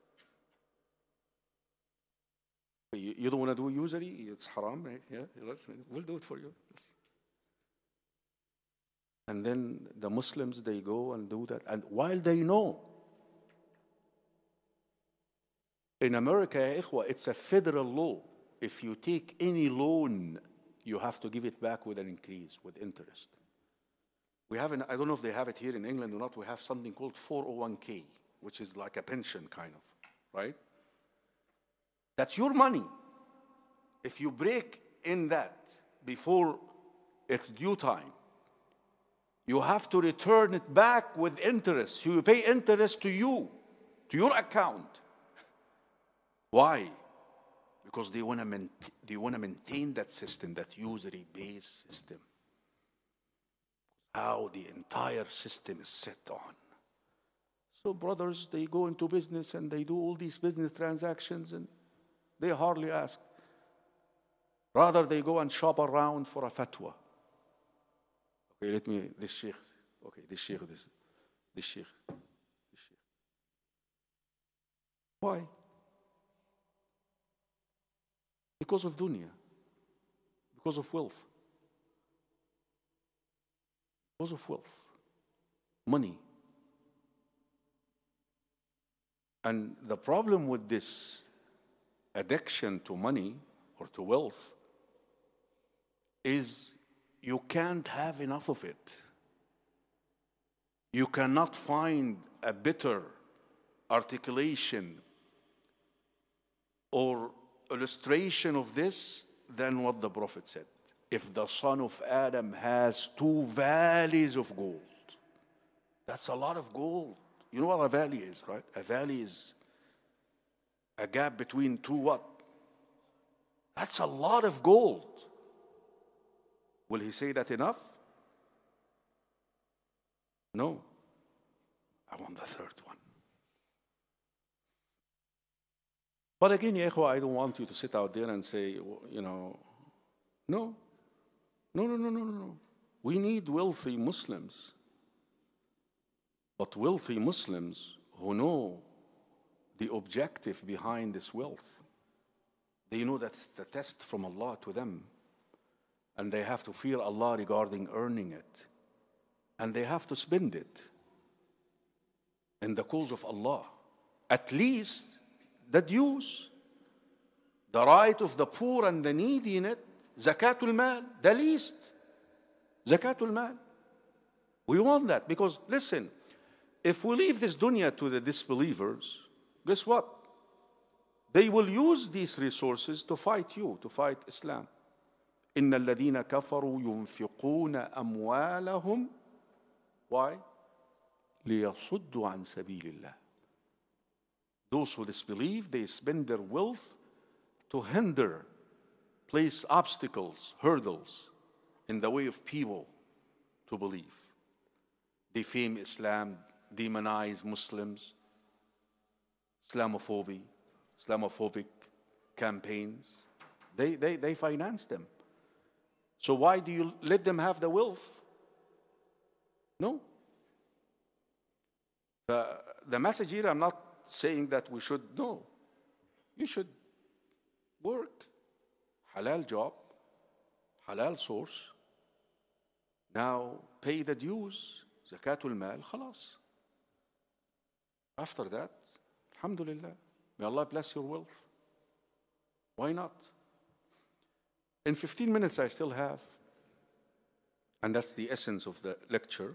You, you don't want to do usury? It's haram, right? Yeah, we'll do it for you. Yes. And then the Muslims, they go and do that. And while they know, in America, ikhwa, it's a federal law. If you take any loan, you have to give it back with an increase, with interest. We have, an, I don't know if they have it here in England or not, we have something called four oh one k, which is like a pension kind of, right? That's your money. If you break in that before it's due time, you have to return it back with interest. You pay interest to you, to your account. Why? Because they want to maintain, they want to maintain that system, that usury-based system. How the entire system is set on. So brothers, they go into business and they do all these business transactions and they hardly ask. Rather, they go and shop around for a fatwa. Okay, let me, this sheikh, okay, this sheikh, this, this sheikh, this sheikh. Why? Because of dunya, because of wealth. Because of wealth, money. And the problem with this addiction to money or to wealth is you can't have enough of it. You cannot find a better articulation or illustration of this than what the Prophet said. If the son of Adam has two valleys of gold, that's a lot of gold. You know what a valley is, right? A valley is A gap between two what? That's a lot of gold. Will he say that enough? No. I want the third one. But again, ya ikhwa, I don't want you to sit out there and say, you know, no. No, no, no, no, no, no. We need wealthy Muslims. But wealthy Muslims who know the objective behind this wealth. They know that's the test from Allah to them. And they have to fear Allah regarding earning it. And they have to spend it in the cause of Allah. At least the dues, the right of the poor and the needy in it, zakatul mal, the least. Zakatul mal. We want that because, listen, if we leave this dunya to the disbelievers, guess what? They will use these resources to fight you, to fight Islam. إن الذين كفروا ينفقون أموالهم. Why? ليصدوا عن سبيل الله. Those who disbelieve, they spend their wealth to hinder, place obstacles, hurdles in the way of people to believe. Defame Islam, demonize Muslims, Islamophobia, Islamophobic campaigns. They, they, they finance them. So why do you let them have the wealth? No. The, the message here, I'm not saying that we should, no. You should work. Halal job, halal source. Now pay the dues, zakatul mal, khalas. After that, alhamdulillah, may Allah bless your wealth. Why not? In fifteen minutes I still have, and that's the essence of the lecture.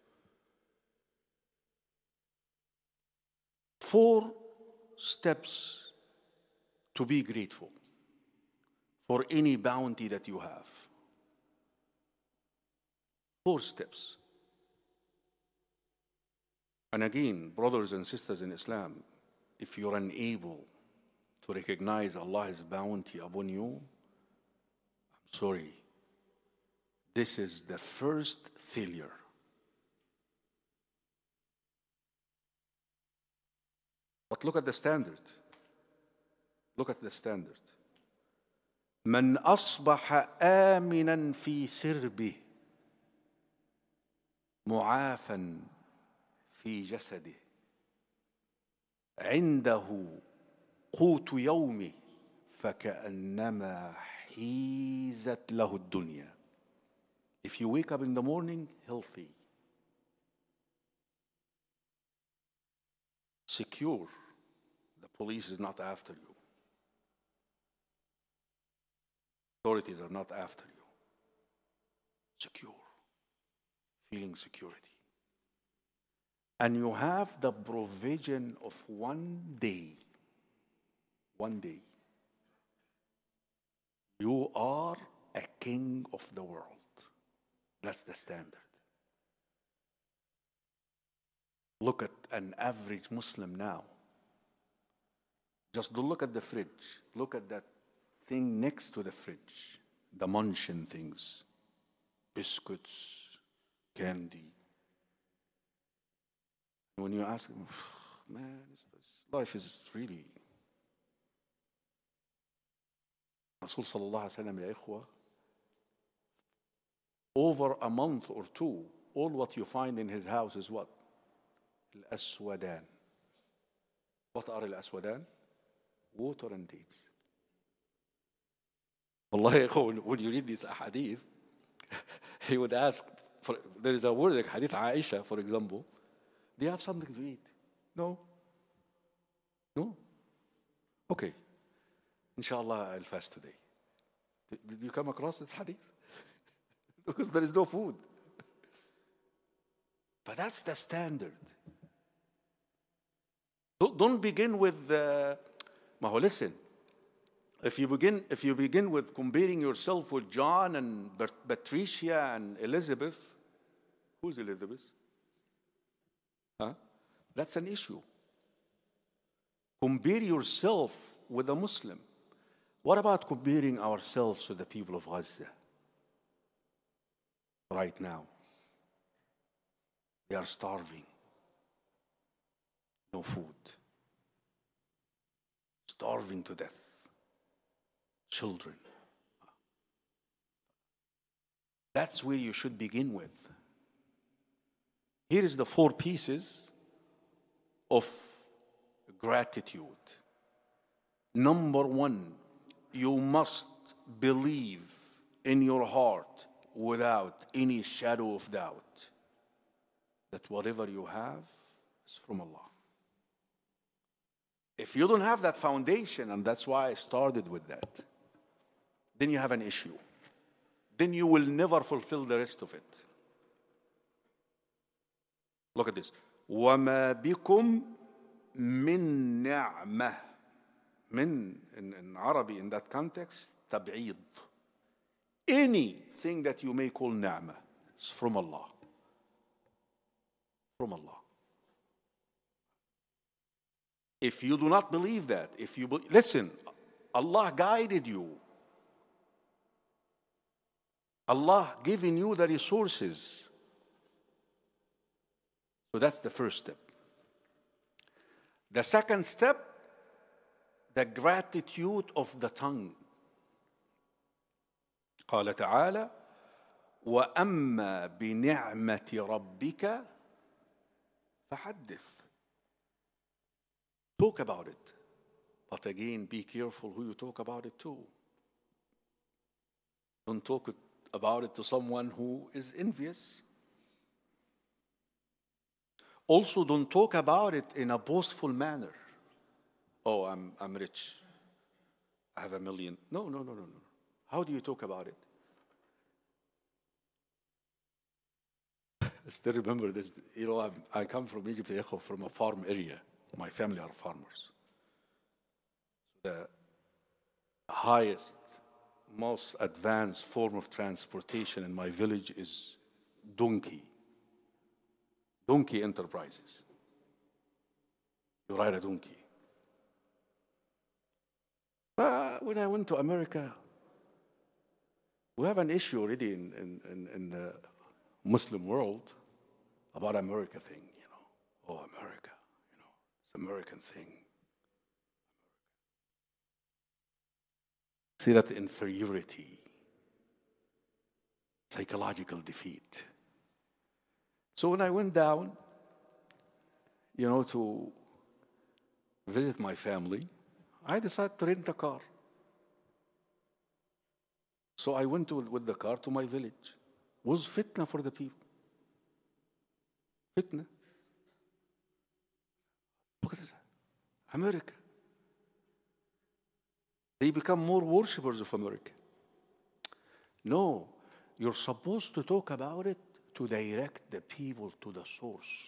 Four steps to be grateful for any bounty that you have. Four steps. And again, brothers and sisters in Islam, if you're unable to recognize Allah's bounty upon you, I'm sorry. This is the first failure. But look at the standard. Look at the standard. من أصبح آمنا في سربه معافا في جسده عنده قوت يومه فكأنما حيزت له الدنيا. If you wake up in the morning healthy, secure, the police is not after you. Authorities are not after you. Secure, feeling security. And you have the provision of one day. One day. You are a king of the world. That's the standard. Look at an average Muslim now. Just don't look at the fridge. Look at that thing next to the fridge. The munching things. Biscuits, candy. When you ask them, man, this, this life is really... Rasul sallallahu alayhi wa sallam, ya ikhwa, over a month or two, all what you find in his house is what? Al-Aswadan. What are Al-Aswadan? Water and dates. Wallahi, when you read this hadith, he would ask, for, there is a word like hadith Aisha, for example, do you have something to eat? No. No? Okay. Inshallah, I'll fast today. Did you come across this hadith? Because there is no food. But that's the standard. Don't begin with, uh, listen, if you begin, if you begin with comparing yourself with John and Patricia and Elizabeth, who's Elizabeth? Huh? That's an issue. Compare yourself with a Muslim. What about comparing ourselves to the people of Gaza right now? They are starving. No food. Starving to death. Children. That's where you should begin with. Here is the four pieces of gratitude. Number one, you must believe in your heart without any shadow of doubt that whatever you have is from Allah. If you don't have that foundation, and that's why I started with that, then you have an issue. Then you will never fulfill the rest of it. Look at this. وَمَا بِكُم مِّن نِعْمَةٍ. Min, in, in Arabic, in that context, tab'id. Anything that you may call ni'mah is from Allah. From Allah. If you do not believe that, if you be, listen, Allah guided you. Allah giving you the resources. So that's the first step. The second step, the gratitude of the tongue. قال تعالى وأما بنعمة ربك فحدث. Talk about it. But again, be careful who you talk about it to. Don't talk about it to someone who is envious. Also, don't talk about it in a boastful manner. Oh, I'm, I'm rich. I have a million. No, no, no, no, no. How do you talk about it? I still remember this. You know, I'm, I come from Egypt, from a farm area. My family are farmers. The highest, most advanced form of transportation in my village is donkey. Donkey enterprises. You ride a donkey. But when I went to America, we have an issue already in, in, in, in the Muslim world about America thing, you know. Oh, America, you know, it's an American thing. See that inferiority, psychological defeat. So when I went down, you know, to visit my family, I decided to rent a car. So I went to, with the car to my village. It was fitna for the people. Fitna. Look at this. America. They become more worshippers of America. No, you're supposed to talk about it to direct the people to the source.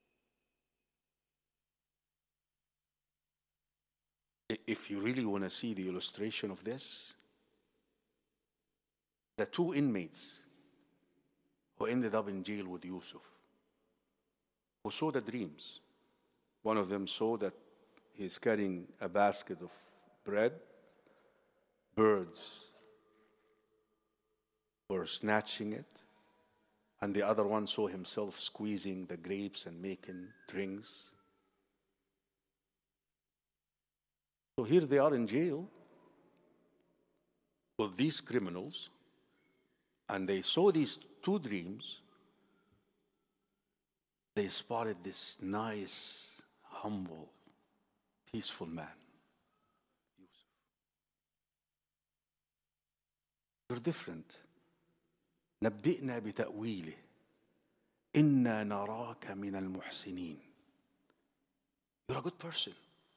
If you really want to see the illustration of this, the two inmates who ended up in jail with Yusuf, who saw the dreams. One of them saw that he's carrying a basket of bread. Birds were snatching it. And the other one saw himself squeezing the grapes and making drinks. So here they are in jail with these criminals, and they saw these two dreams. They spotted this nice, humble, peaceful man, Yusuf. You're different. نبئنا بتأويله إنا نراك من المحسنين. You're a good person.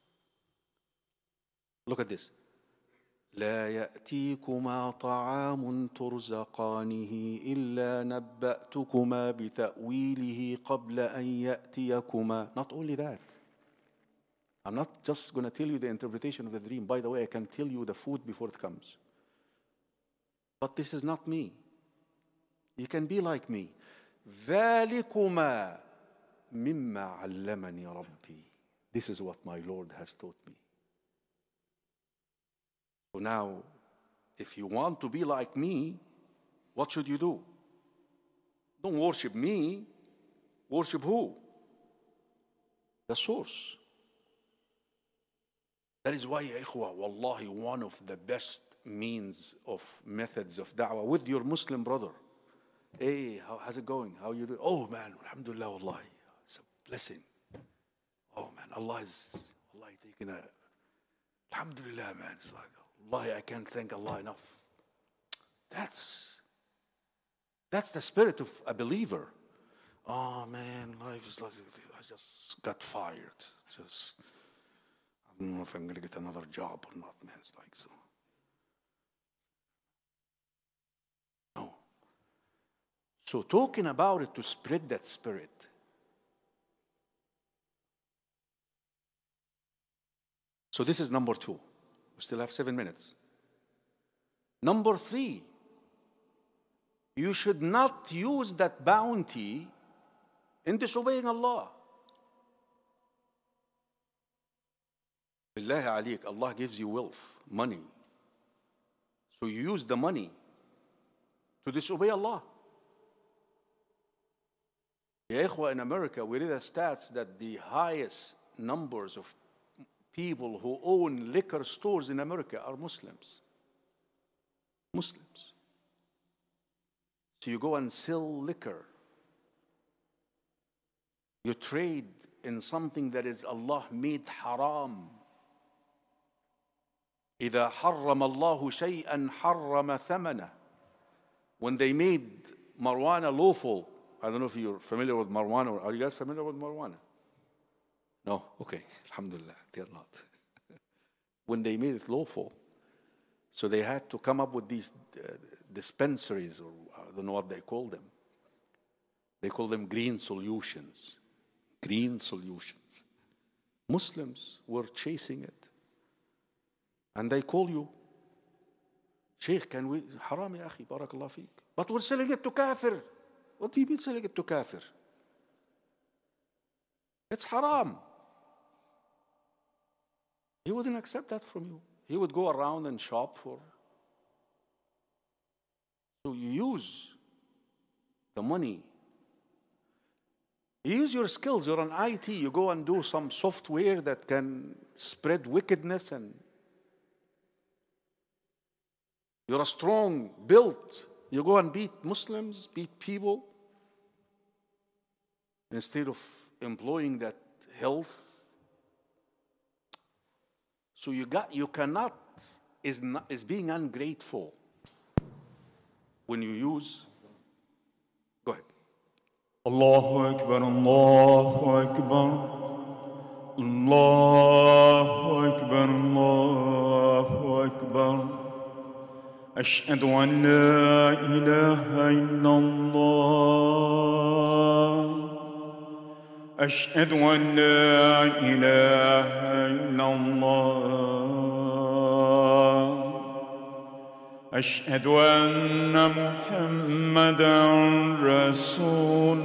Look at this. لا يأتيكما طعام ترزقانه إلا نبأتكما بتأويله قبل أن يأتيكما. Not only that. I'm not just going to tell you the interpretation of the dream. By the way, I can tell you the food before it comes. But this is not me. You can be like me. ذلكما مما علمني ربي. This is what my Lord has taught me. So now, if you want to be like me, what should you do? Don't worship me. Worship who? The source. That is why, ya ikhwa, wallahi, one of the best means of methods of da'wah with your Muslim brother. Hey, how, how's it going? How are you doing? Oh man, alhamdulillah, wallahi. It's a blessing. Oh man, Allah is, Allah taking a, alhamdulillah, man. It's like, wallahi, I can't thank Allah enough. That's, that's the spirit of a believer. Oh man, life is like, I just got fired. Just, I don't know if I'm going to get another job or not, man. It's like so. No. So talking about it to spread that spirit. So this is number two. We still have seven minutes. Number three, you should not use that bounty in disobeying Allah. Billahi alayk, Allah gives you wealth, money. So you use the money to disobey Allah. Ya ikhwa, in America, we read the stats that the highest numbers of people who own liquor stores in America are Muslims. Muslims. So you go and sell liquor. You trade in something that is Allah made haram. إِذَا حَرَّمَ اللَّهُ شَيْئًا حَرَّمَ ثَمَنَهُ. When they made marijuana lawful, I don't know if you're familiar with marijuana, or are you guys familiar with marijuana? No? Okay, alhamdulillah, they're not. When they made it lawful, so they had to come up with these uh, dispensaries, or I don't know what they call them. They call them green solutions. Green solutions. Muslims were chasing it. And they call you, Sheikh, can we, haram ya akhi, barakallah feek. But we're selling it to kafir. What do you mean selling it to kafir? It's haram. He wouldn't accept that from you. He would go around and shop for. So you use the money. You use your skills. You're an I T. You go and do some software that can spread wickedness, and you're a strong, built. You go and beat Muslims, beat people, instead of employing that health. So you got, you cannot, is not, is being ungrateful when you use. Go ahead. Allahu Akbar, Allahu Akbar, Allahu Akbar, Allahu Akbar. أشهد أن لا إله إلا الله. أشهد أن لا إله إلا الله. أشهد أن محمدًا رسول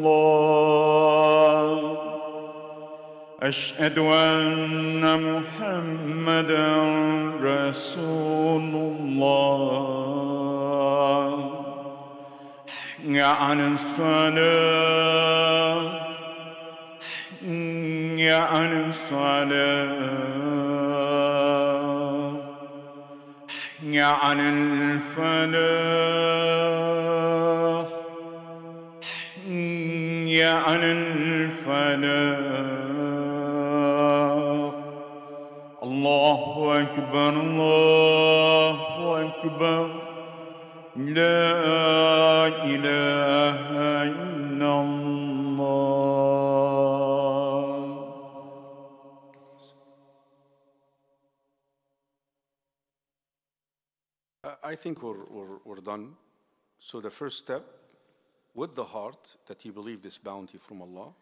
الله. أشهد أن محمدًا رسول الله. حي على الصلاة. حي على الصلاة. حي على الفلاح. حي على الفلاح. الله أكبر، الله أكبر، لا إله إلا الله. I think we're, we're, we're done. So the first step, with the heart that you believe this bounty from Allah,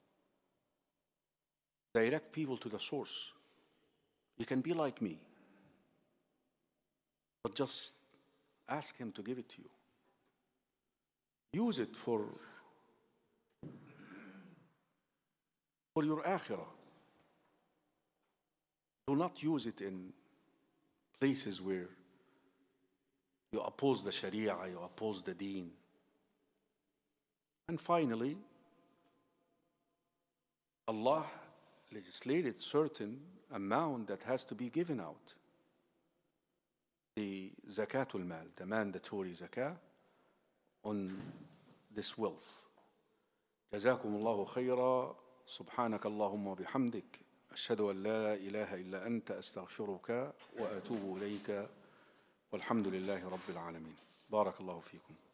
direct people to the source. You can be like me, but just ask him to give it to you. Use it for, for your akhirah. Do not use it in places where you oppose the Sharia, you oppose the Deen. And finally, Allah legislated certain amount that has to be given out. The zakatul mal, the mandatory zakah on this wealth. جزاكم الله خيرا سبحانك اللهم وبحمدك أشهد أن لا إله إلا أنت أستغفرك وأتوب إليك والحمد لله رب العالمين. بارك الله فيكم.